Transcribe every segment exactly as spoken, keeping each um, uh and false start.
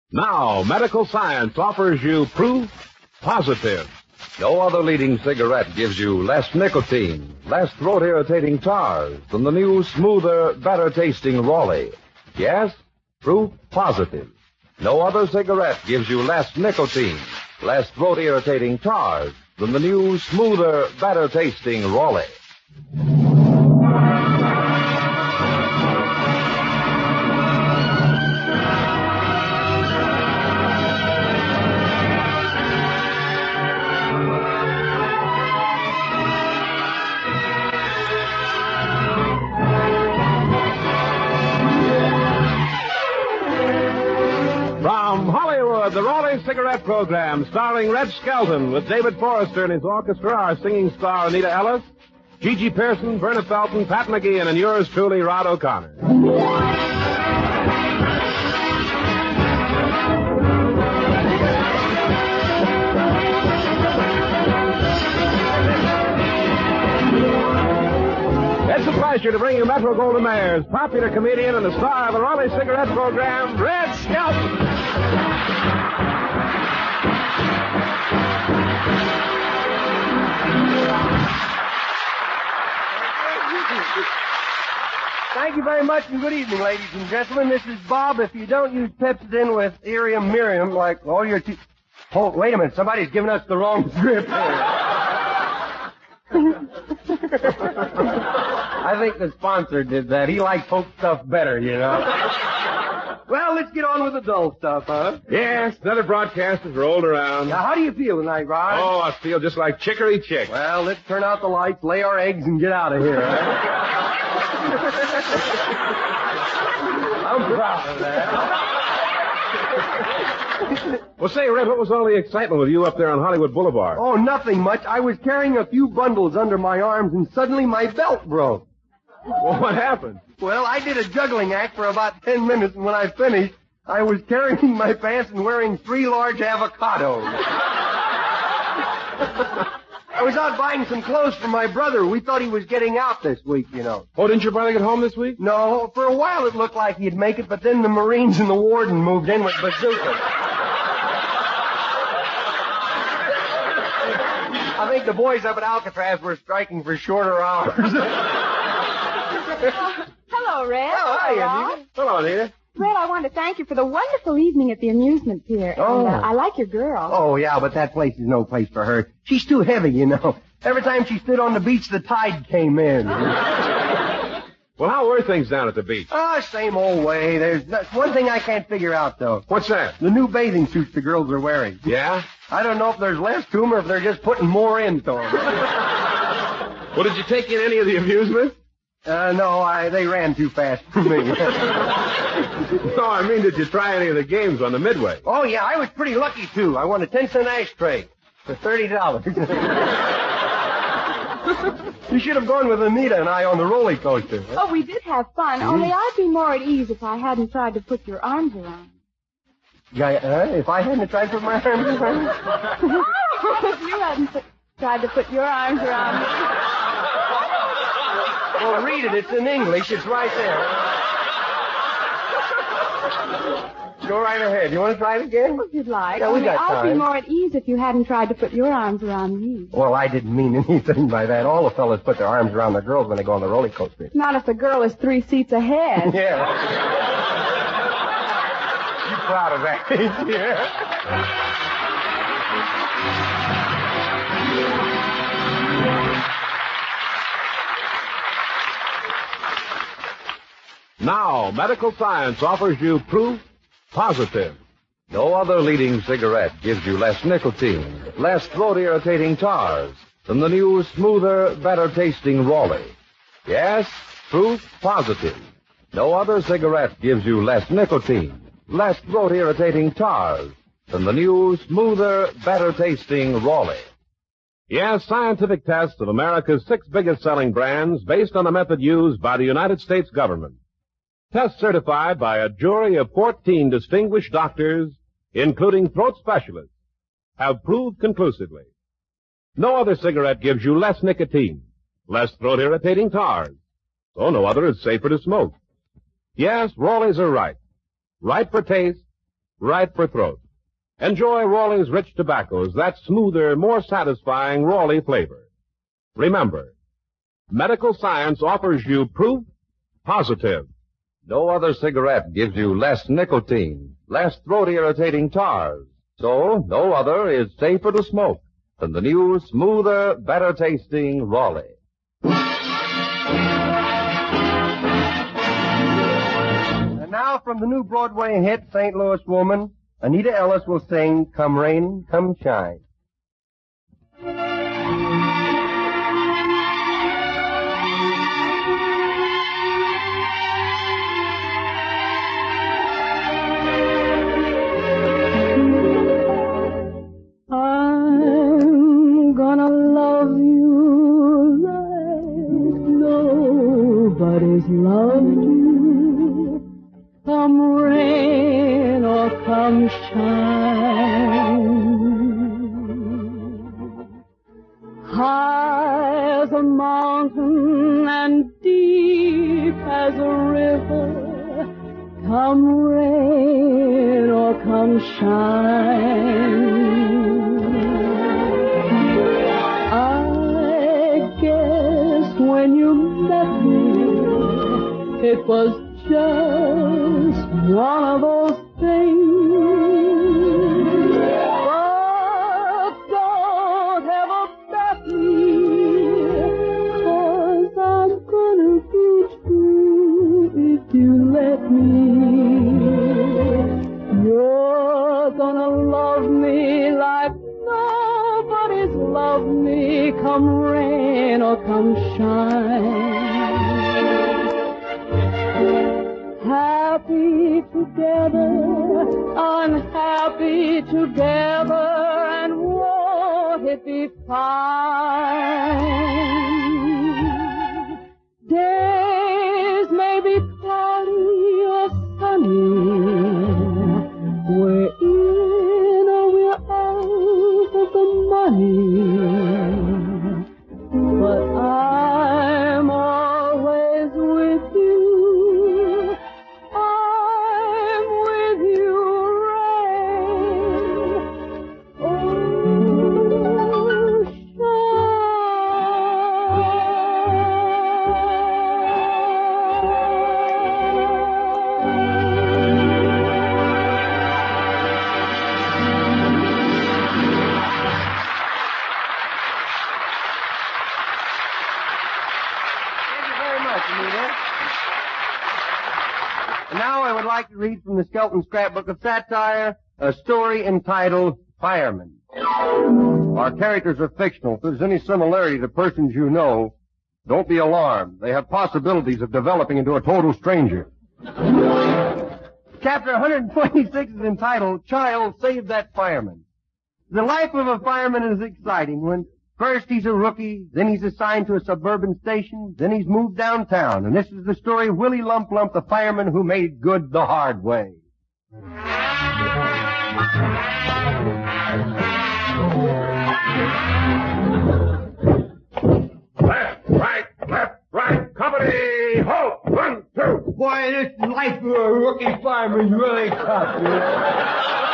Now, medical science offers you proof positive. No other leading cigarette gives you less nicotine, less throat-irritating tars than the new, smoother, better-tasting Raleigh. Yes, proof positive. No other cigarette gives you less nicotine, less throat-irritating tars than the new, smoother, better-tasting Raleigh. The Raleigh Cigarette Program, starring Red Skelton, with David Forrester and his orchestra, our singing star Anita Ellis, Gigi Pearson, Verna Felton, Pat McGeehan, and yours truly, Rod O'Connor. It's a pleasure to bring you Metro-Goldwyn-Mayer's popular comedian and the star of the Raleigh Cigarette Program, Red Skelton. Thank you very much, and good evening, ladies and gentlemen. This is Bob. If you don't use Pepsodent with Irium Miriam, like all your te- Oh, wait a minute. Somebody's giving us the wrong script. I think the sponsor did that. He likes folk stuff better, you know. Well, let's get on with the dull stuff, huh? Yes, another broadcast has rolled around. Now, how do you feel tonight, Rod? Oh, I feel just like Chicory Chick. Well, let's turn out the lights, lay our eggs, and get out of here, huh? I'm proud of that. Well, say, Red, what was all the excitement with you up there on Hollywood Boulevard? Oh, nothing much. I was carrying a few bundles under my arms, and suddenly my belt broke. Well, what happened? Well, I did a juggling act for about ten minutes, and when I finished, I was carrying my pants and wearing three large avocados. I was out buying some clothes for my brother. We thought he was getting out this week, you know. Oh, didn't your brother get home this week? No, for a while it looked like he'd make it, but then the Marines and the warden moved in with bazookas. I think the boys up at Alcatraz were striking for shorter hours. Oh, hello, Red. Oh, hi, Hello, Anita. Hello, Anita. Red, I want to thank you for the wonderful evening at the amusement pier. Oh. And, uh, I like your girl. Oh, yeah, but that place is no place for her. She's too heavy, you know. Every time she stood on the beach, the tide came in. Well, how were things down at the beach? Ah, same old way. There's no, one thing I can't figure out, though. What's that? The new bathing suits the girls are wearing. Yeah? I don't know if there's less to them or if they're just putting more into them. Well, did you take in any of the amusement? Uh, no, I, they ran too fast for me. No, I mean, did you try any of the games on the Midway? Oh, yeah, I was pretty lucky, too. I won a ten-cent ashtray for thirty dollars. You should have gone with Anita and I on the roller coaster. Oh, we did have fun, Mm-hmm. only I'd be more at ease if I hadn't tried to put your arms around me. Yeah, uh, if I hadn't tried to put my arms around you. If you hadn't put, tried to put your arms around me. Well, read it. It's in English. It's right there. Go right ahead. You want to try it again? If you'd like. Yeah, we only got I'd be time. more at ease if you hadn't tried to put your arms around me. Well, I didn't mean anything by that. All the fellas put their arms around the girls when they go on the roller coaster. Not if the girl is three seats ahead. Yeah. You proud of that? Yeah. Now, medical science offers you proof positive. No other leading cigarette gives you less nicotine, less throat-irritating tars than the new, smoother, better-tasting Raleigh. Yes, proof positive. No other cigarette gives you less nicotine, less throat-irritating tars than the new, smoother, better-tasting Raleigh. Yes, scientific tests of America's six biggest-selling brands based on the method used by the United States government. Tests certified by a jury of fourteen distinguished doctors, including throat specialists, have proved conclusively. No other cigarette gives you less nicotine, less throat-irritating tars, so no other is safer to smoke. Yes, Raleighs are right. Right for taste, right for throat. Enjoy Rawley's rich tobaccos, that smoother, more satisfying Rawley flavor. Remember, medical science offers you proof positive. No other cigarette gives you less nicotine, less throat-irritating tars. So, no other is safer to smoke than the new, smoother, better-tasting Rawley. And now from the new Broadway hit, Saint Louis Woman, Anita Ellis will sing Come Rain, Come Shine. I'm gonna love you like nobody's loved you. Come rain or come shine. High as a mountain and deep as a river. Come rain or come shine. When you met me, it was just one of those things. But don't ever bet me, 'cause I'm gonna be true if you let me. You're gonna love me like nobody's loved me. Come rain or come shine. Happy together, unhappy together, and won't it be fine? Days may be cloudy or sunny, we're in or we're out of the money. But I'm always with you. I'm with you, rain. Oh, Now I would like to read from the Skelton Scrapbook of Satire a story entitled Fireman. Our characters are fictional. If there's any similarity to persons you know, don't be alarmed. They have possibilities of developing into a total stranger. Chapter one twenty-six is entitled Child, Save That Fireman. The life of a fireman is exciting when first he's a rookie, then he's assigned to a suburban station, then he's moved downtown. And this is the story of Willie Lump Lump, the fireman who made good the hard way. Left, right, left, right, company, halt, one, two. Boy, this life of a rookie fireman's really tough, you know?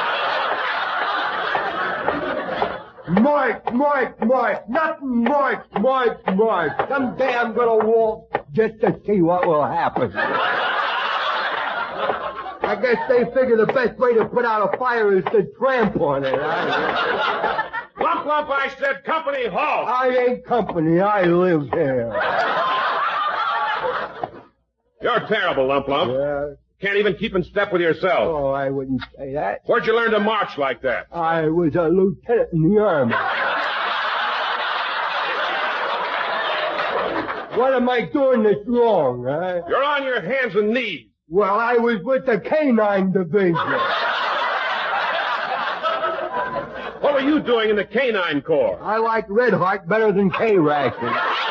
March, march, march, nothing march, march, march. Someday I'm gonna walk just to see what will happen. I guess they figure the best way to put out a fire is to tramp on it. I... Lump, lump, I said company, halt. I ain't company, I live here. You're terrible, Lump Lump. Yeah. Can't even keep in step with yourself. Oh, I wouldn't say that. Where'd you learn to march like that? I was a lieutenant in the army. What am I doing that's wrong, huh? You're on your hands and knees. Well, I was with the canine division. What were you doing in the canine corps? I like Red Heart better than K-Ration.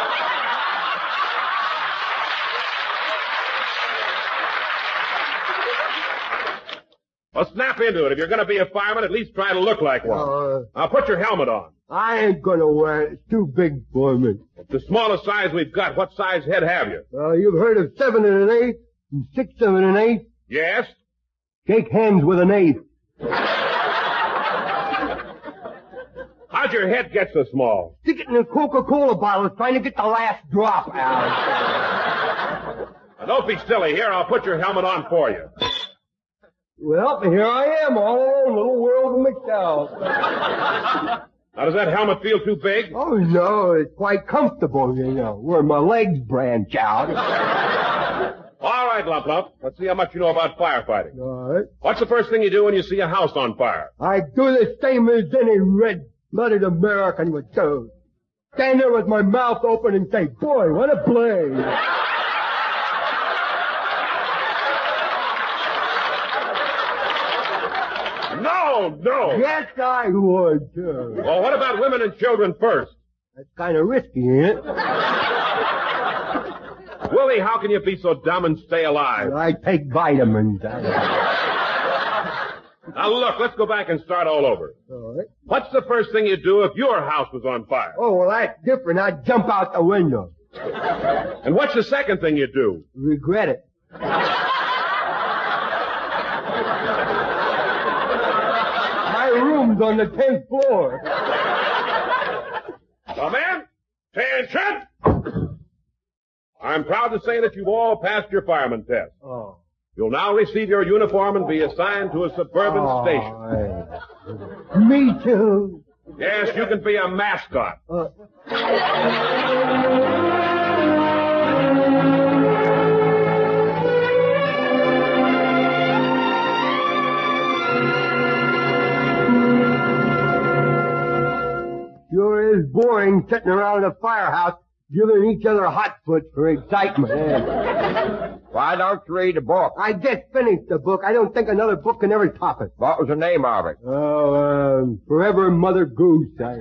Well, snap into it. If you're going to be a fireman, at least try to look like one. Uh, Now, put your helmet on. I ain't gonna wear it. It's too big for me. The smallest size we've got. What size head have you? Uh, you've heard of seven and an eighth and six of an eighth? Yes? Shake hands with an eighth. How'd your head get so small? Stick it in a Coca-Cola bottle trying to get the last drop out. Now, don't be silly. Here, I'll put your helmet on for you. Well, here I am, all alone, little world of McDowell. Now, does that helmet feel too big? Oh, no, it's quite comfortable, you know, where my legs branch out. All right, Lump Lump. Let's see how much you know about firefighting. All right. What's the first thing you do when you see a house on fire? I do the same as any red-blooded American would do. Stand there with my mouth open and say, boy, what a blaze. No, no. Yes, I would, too. Well, what about women and children first? That's kind of risky, ain't it? Willie, how can you be so dumb and stay alive? I take vitamins. Now, look, let's go back and start all over. All right. What's the first thing you'd do if your house was on fire? Oh, well, that's different. I'd jump out the window. And what's the second thing you'd do? Regret it. My room's on the tenth floor. Now, man, attention! I'm proud to say that you've all passed your fireman test. Oh. You'll now receive your uniform and be assigned to a suburban Oh, station. I- Me too. Yes, you can be a mascot. Uh, Sure is boring sitting around a firehouse giving each other hot foots for excitement. Eh? Why don't you read a book? I just finished the book. I don't think another book can ever top it. What was the name of it? Oh, um, Forever Mother Goose. I...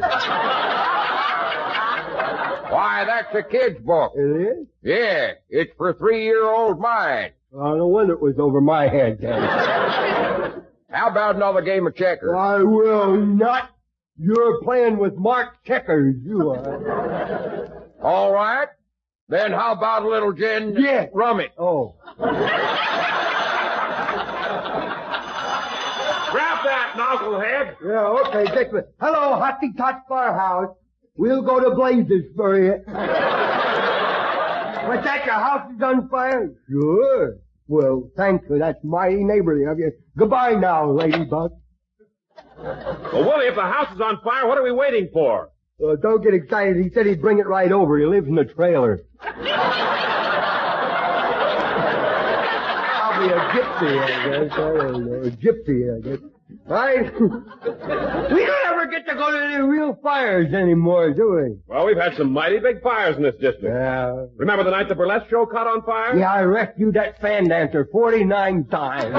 Why, that's a kid's book. It is? Yeah, it's for three-year-old minds. Oh, no wonder it was over my head then. How about another game of checkers? I will not. You're playing with Mark Checkers, you are. All right. Then how about a little gin? Yeah. Rum it. Oh. Grab that, knucklehead. Yeah, okay, take it. Hello, Hotty Tot Firehouse. We'll go to blazes for you. What's that, your house is on fire? Sure. Well, thank you. That's mighty neighborly of you. Goodbye now, ladybug. Well, Willie, if the house is on fire, what are we waiting for? Uh, don't get excited. He said he'd bring it right over. He lives in the trailer. I'll be a gypsy, I guess. I don't know. A gypsy, I guess. Right? We don't ever get to go to any real fires anymore, do we? Well, we've had some mighty big fires in this district. Yeah. Remember the night the burlesque show caught on fire? Yeah, I rescued that fan dancer forty-nine times.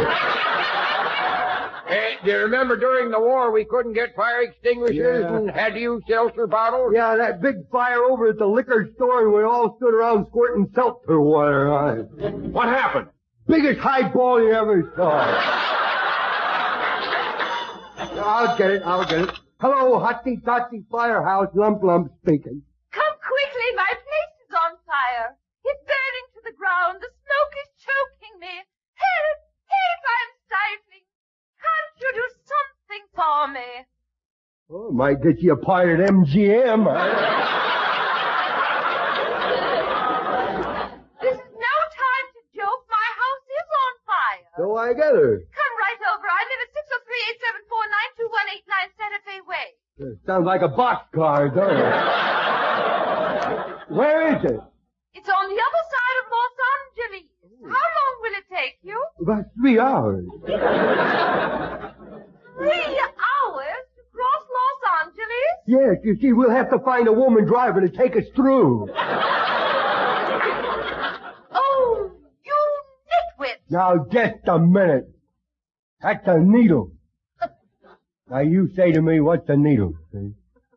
Hey, do you remember during the war we couldn't get fire extinguishers Yeah. and had to use seltzer bottles? Yeah, that big fire over at the liquor store and we all stood around squirting seltzer water on it. What happened? Biggest highball you ever saw. I'll get it, I'll get it. Hello, Hotty Totty Firehouse, Lump Lump speaking. Come quickly, my place is on fire. It's burning to the ground. The smoke is choking me. Help! Help! I'm stifling. Can't you do something for me? Oh, might get you a part at M G M. This is no time to joke. My house is on fire. So I get her. Come right over. I live at six oh three, eight seven four, nine two one eight nine Santa Fe Way. Sounds like a boxcar, don't it? Where is it? It's on the other side of Los Angeles. How long will it take you? About three hours. Three hours to cross Los Angeles? Yes, you see, we'll have to find a woman driver to take us through. Oh, you nitwit. Now, just a minute. That's a needle. Now, you say to me, what's a needle? See?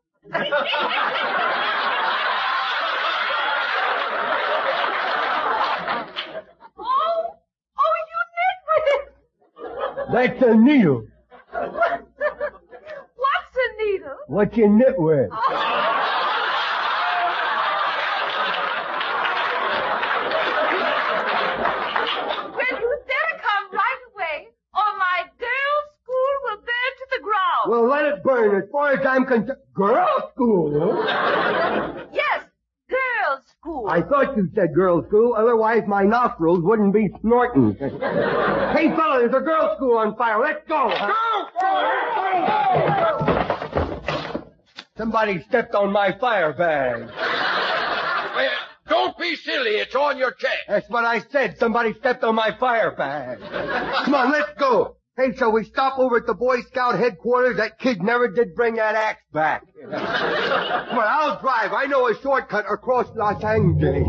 Oh, oh, you nitwit. That's a needle. What's a needle? What you knit with? Well, you'd better come right away, or my girls' school will Well, let it burn. As far as I'm concerned, girls' school. Huh? Yes, girls' school. I thought you said girls' school. Otherwise, my nostrils wouldn't be snorting. Hey, fella, there's a girls' school on fire. Let's go. Huh? Go! Somebody stepped on my fire bag. Well, don't be silly. It's on your check. That's what I said. Somebody stepped on my fire bag. Come on, let's go. Hey, shall we stop over at the Boy Scout headquarters? That kid never did bring that axe back. Come on, I'll drive. I know a shortcut across Los Angeles.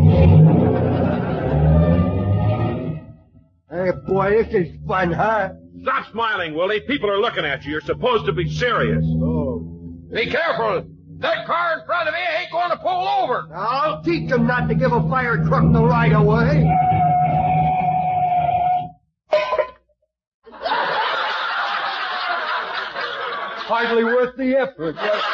Hey, boy, this is fun, huh? Stop smiling, Willie. People are looking at you. You're supposed to be serious. Oh. Be careful. That car in front of me ain't going to pull over. I'll teach them not to give a fire truck the right of way. Hardly worth the effort.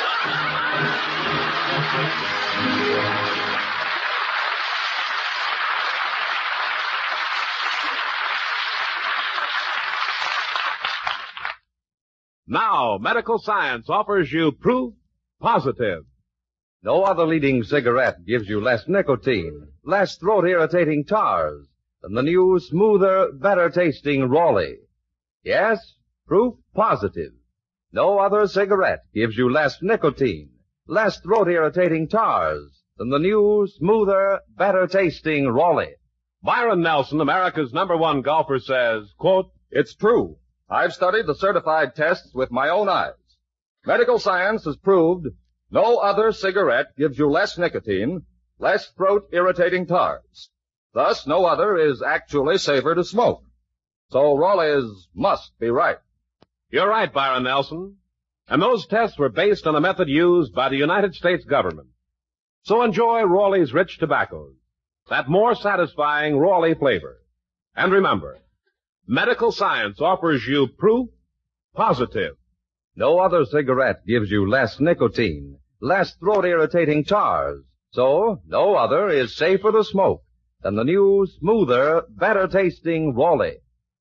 Now, medical science offers you proof positive. No other leading cigarette gives you less nicotine, less throat-irritating tars than the new, smoother, better-tasting Raleigh. Yes, proof positive. No other cigarette gives you less nicotine, less throat-irritating tars than the new, smoother, better-tasting Raleigh. Byron Nelson, America's number one golfer, says, quote, It's true. I've studied the certified tests with my own eyes. Medical science has proved no other cigarette gives you less nicotine, less throat-irritating tars. Thus, no other is actually safer to smoke. So Raleigh's must be right. You're right, Byron Nelson. And those tests were based on a method used by the United States government. So enjoy Raleigh's rich tobaccos, that more satisfying Raleigh flavor. And remember, medical science offers you proof positive. No other cigarette gives you less nicotine, less throat-irritating tars. So, no other is safer to smoke than the new, smoother, better-tasting Raleigh.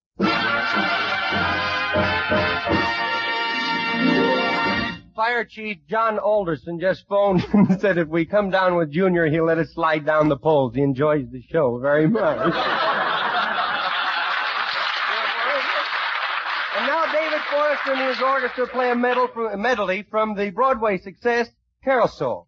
Fire Chief John Alderson just phoned and said if we come down with Junior, he'll let us slide down the poles. He enjoys the show very much. And now David Forrester and his orchestra play a, medal from, a medley from the Broadway success, Carousel.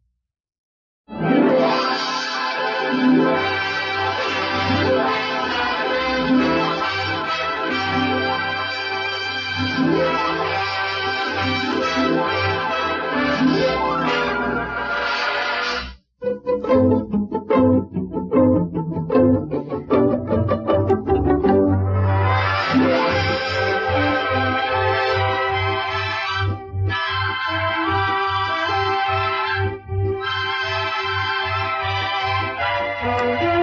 Thank you.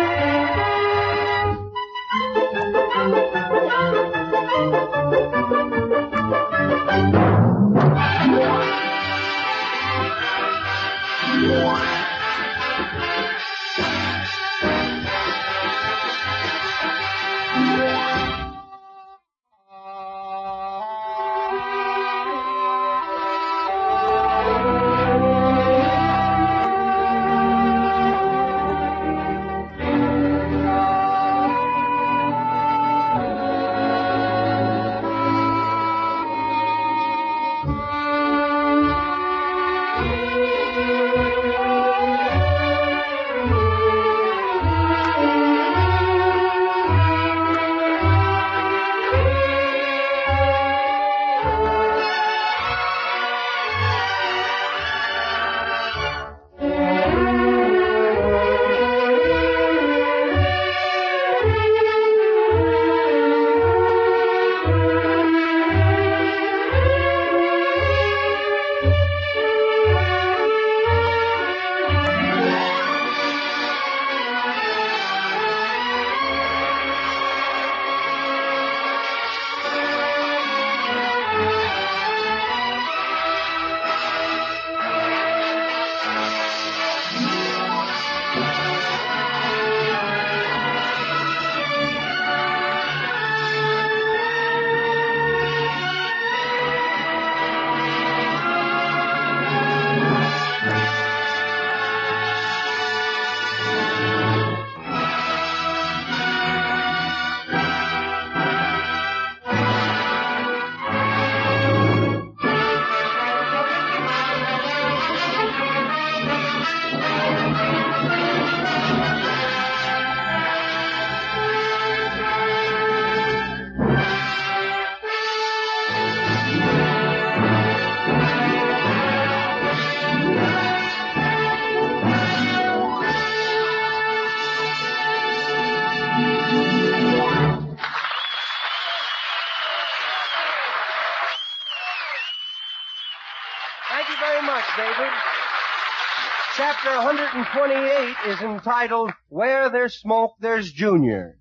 Thank you very much, David. Chapter one twenty-eight is entitled, Where There's Smoke, There's Junior.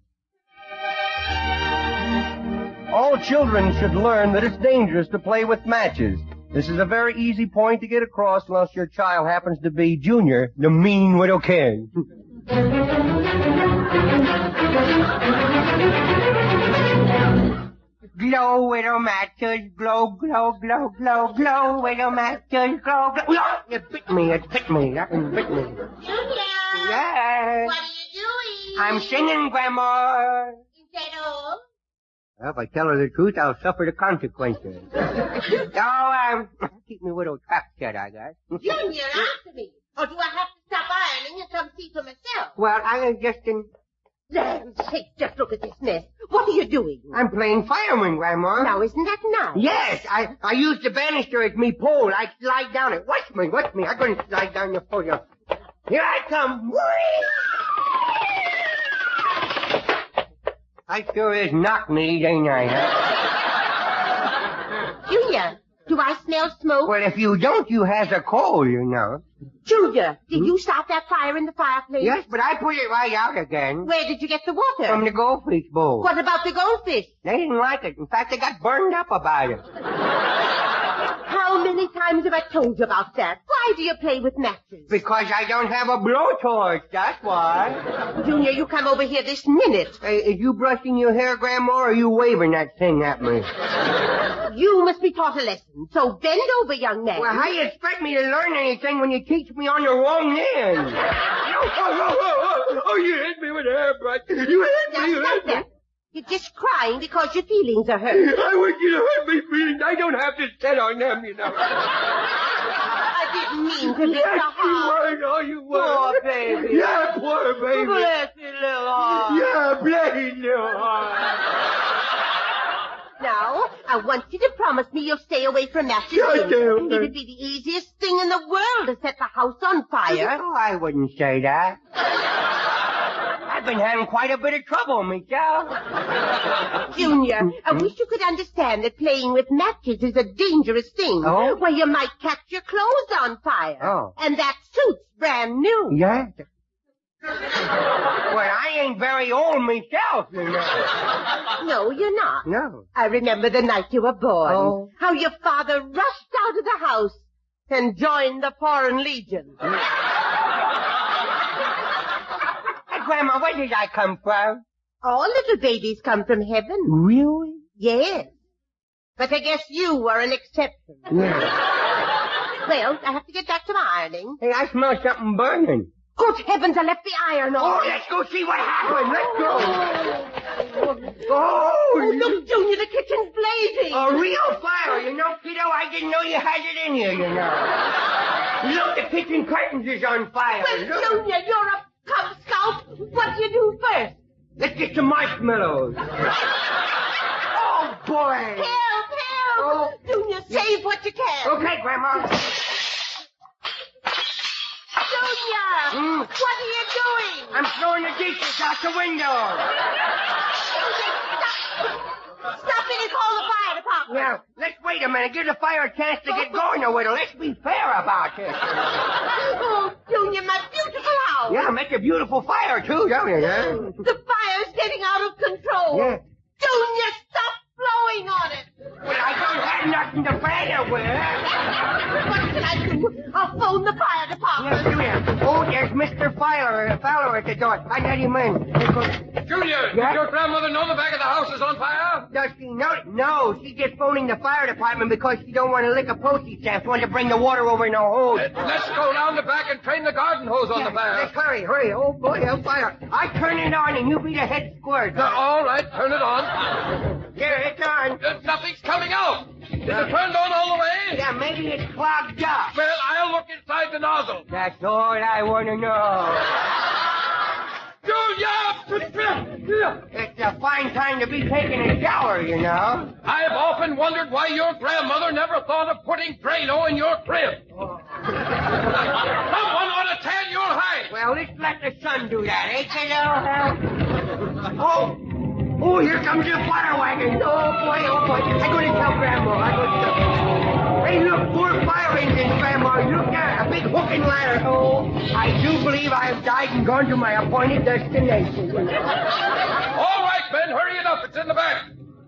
All children should learn that it's dangerous to play with matches. This is a very easy point to get across unless your child happens to be Junior, the mean widow king. Glow, widow matches, glow, glow, glow, glow, glow, widow matches, glow, glow. Oh, it bit me, it bit me, that one bit me. Junior! Yes. What are you doing? I'm singing, Grandma. Is that all? Well, if I tell her the truth, I'll suffer the consequences. Oh, um, keep me widow trapped shut, I guess. Junior, answer me. Or do I have to stop ironing and come see for myself? Well, I am just in... Land's sake, just look at this mess. What are you doing? I'm playing fireman, Grandma. Now, isn't that nice? Yes, I, I used the banister as me pole. I slide down it. Watch me, watch me. I'm going to slide down the pole. Here I come. I sure is knock-kneed, ain't I? Huh? Junior, do I smell smoke? Well, if you don't, you has a cold, you know. Junior, did you start that fire in the fireplace? Yes, but I put it right out again. Where did you get the water? From the goldfish bowl. What about the goldfish? They didn't like it. In fact, they got burned up about it. How many times have I told you about that? Why do you play with matches? Because I don't have a blowtorch, that's why. Junior, you come over here this minute. Hey, is you brushing your hair, Grandma, or are you waving that thing at me? You must be taught a lesson, so bend over, young man. Well, how you expect me to learn anything when you teach me on the wrong end? oh, oh, oh, oh, oh, you hit me with a hairbrush. You hit Now me, you stop hit me. that. You're just crying because your feelings are hurt. I want you to hurt me feelings. I don't have to sit on them, you know. I didn't mean to be Yes, so you hard. were. Oh, you were. Poor baby. Yeah, poor baby. Bless your little heart. Yeah, bless his little heart. Now, I want you to promise me you'll stay away from matches. Sure do. It'd be the easiest thing in the world to set the house on fire. Oh, I wouldn't say that. I've been having quite a bit of trouble myself. Junior, I wish you could understand that playing with matches is a dangerous thing. Oh? Where you might catch your clothes on fire. Oh. And that suit's brand new. Yeah. Well, I ain't very old myself, you know. No, you're not. No. I remember the night you were born. Oh. How your father rushed out of the house and joined the Foreign Legion. Grandma, where did I come from? All little babies come from heaven. Really? Yes. But I guess you were an exception. Yeah. Well, I have to get back to my ironing. Hey, I smell something burning. Good heavens, I left the iron on. Oh, let's go see what happened. Let's go. Oh, Oh, look, Junior, the kitchen's blazing. a real fire, you know, kiddo. I didn't know you had it in here, you know. Look, the kitchen curtains is on fire. Well, Look. Junior, you're a Cub Scout. What do you do first? Let's get some marshmallows. Oh, boy. Help, help. Oh. Junior, save what you can. Okay, Grandma. Junior, Hmm? what are you doing? I'm throwing the dishes out the window. Junior, stop. Stop it and call the fire department. Now, let's wait a minute. Give the fire a chance to get going a little. Let's be fair about this. Oh, Junior, my beautiful house. Yeah, make a beautiful fire, too, don't you? Yeah? The fire's getting out of control. Yeah. Junior, stop blowing on it. Well, I don't have nothing to fan it with. What can I do? I'll phone the fire Yeah, department. do ya? Oh, there's Mister Fowler, Fowler at the door. I let him in. Junior, Yeah? does your grandmother know the back of the house is on fire? Does she know it? No, she's just phoning the fire department because she don't want to lick a postage stamp. She wants to bring the water over in a hose. Let's go down the back and train the garden hose on Yeah, the fire. Let's hurry, hurry. Oh, boy, on fire. I turn it on and you be the head squirt. Uh, all right, turn it on. Here, it's on. Uh, nothing's coming out. Is it turned on all the way? Yeah, maybe it's clogged up. Well, I'll look inside the nozzle. That's all I want to know. Junior! It's a fine time to be taking a shower, you know. I've often wondered why your grandmother never thought of putting Drano in your crib. Someone ought to tan your hide. Well, let's let the sun do that, eh, kiddo? Oh, oh, here comes the fire wagon. Oh, boy, oh, boy. I'm going to tell Grandma. I'm going to tell Hey, look, four fire engines smoking ladder. Oh, I do believe I have died and gone to my appointed destination. All right, Ben, hurry it up. It's in the back.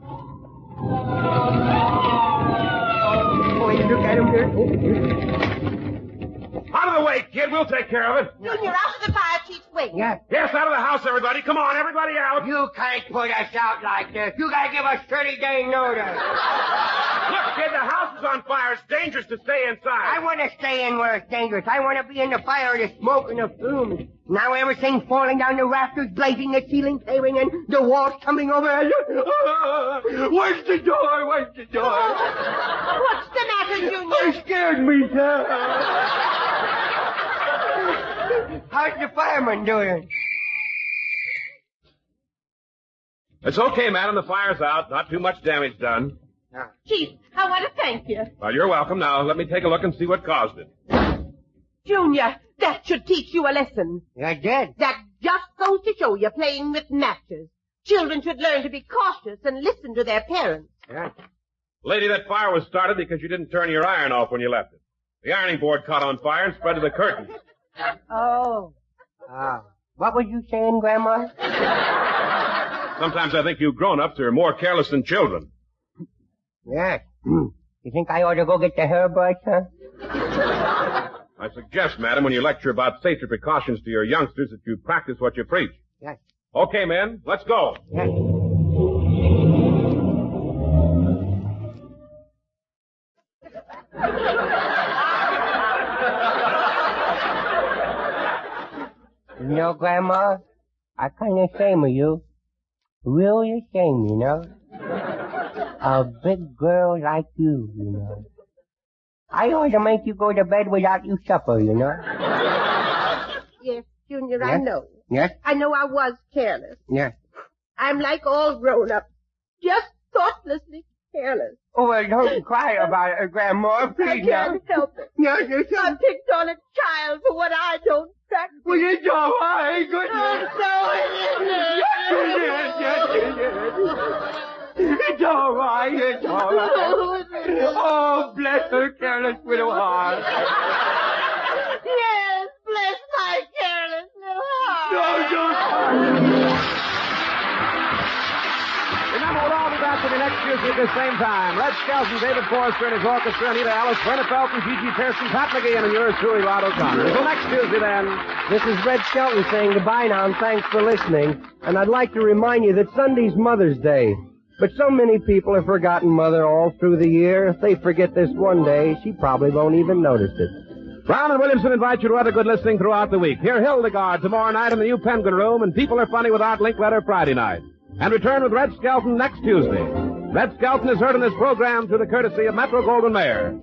Oh, you look at him there. Oh. Out of the way, kid. We'll take care of it. Junior, out of the fire chief's way. Yeah. Yes, out of the house, everybody. Come on, everybody out. You can't put us out like this. You gotta give us thirty-day notice. Look, kid, the house is on fire. It's dangerous to stay inside. I want to stay in where it's dangerous. I want to be in the fire, the smoke, and the fumes. Now everything's falling down the rafters, blazing, the ceiling caving in, the walls tumbling over. Where's the door? Where's the door? What's the matter, Junior? You scared me, sir. How's the fireman doing? It's okay, madam. The fire's out. Not too much damage done. Chief, I want to thank you. Well, you're welcome. Now, let me take a look and see what caused it. Junior, that should teach you a lesson. I did. That just goes to show you playing with matches. Children should learn to be cautious and listen to their parents. Yeah. Lady, that fire was started because you didn't turn your iron off when you left it. The ironing board caught on fire and spread to the curtains. Oh. Ah. What was you saying, Grandma? Sometimes I think you grown-ups are more careless than children. Yes. You think I ought to go get the hairbrush, huh? I suggest, madam, when you lecture about safety precautions to your youngsters, that you practice what you preach. Yes. Okay, men, let's go. Yes. You know, Grandma, I kind of ashamed of you. Really ashamed, you know. A big girl like you, you know. I ought to make you go to bed without your supper, you know. Yes, Junior, I Yes? know. Yes? I know I was careless. Yes. I'm like all grown-ups. Just thoughtlessly careless. Oh, well, don't cry about it, Grandma. I Please, now. can't help it. Yes, yes, I yes. picked on a child for what I don't practice. Well, it's all right. Goodness. Yes, it is. Yes, it is. It's all right. It's all right. Oh, bless her careless little heart. Yes, bless my careless little heart. No, don't. Remember, we'll all be back with you next Tuesday at the same time. Red Skelton, David Forrester and his orchestra, Anita Ellis, Verna Felton, Gigi Pearson, Pat McGeehan, and yours truly, Rod O'Connor. Until next Tuesday, then. This is Red Skelton saying goodbye now, and thanks for listening. And I'd like to remind you that Sunday's Mother's Day. But so many people have forgotten Mother all through the year. If they forget this one day, she probably won't even notice it. Brown and Williamson invite you to other good listening throughout the week. Hear Hildegard tomorrow night in the new Penguin Room, and People Are Funny with Art Linkletter Friday night. And return with Red Skelton next Tuesday. Red Skelton is heard in this program through the courtesy of Metro-Goldwyn-Mayer.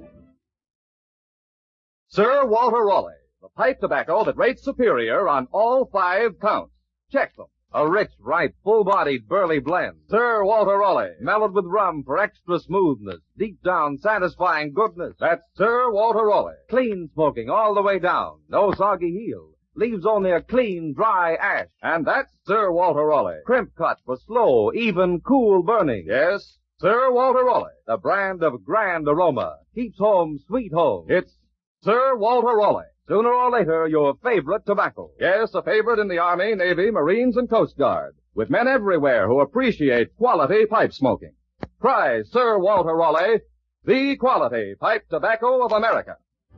Sir Walter Raleigh, the pipe tobacco that rates superior on all five counts. Check them. A rich, ripe, full-bodied, burly blend. Sir Walter Raleigh, mellowed with rum for extra smoothness, deep down satisfying goodness. That's Sir Walter Raleigh. Clean smoking all the way down. No soggy heel. Leaves only a clean, dry ash. And that's Sir Walter Raleigh. Crimp cut for slow, even, cool burning. Yes, Sir Walter Raleigh, the brand of grand aroma. Keeps home sweet home. It's Sir Walter Raleigh. Sooner or later, your favorite tobacco. Yes, a favorite in the Army, Navy, Marines, and Coast Guard. With men everywhere who appreciate quality pipe smoking. Try Sir Walter Raleigh, the quality pipe tobacco of America.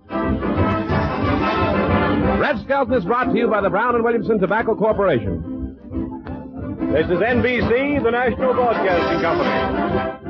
Red Skelton is brought to you by the Brown and Williamson Tobacco Corporation. This is N B C, the national broadcasting company.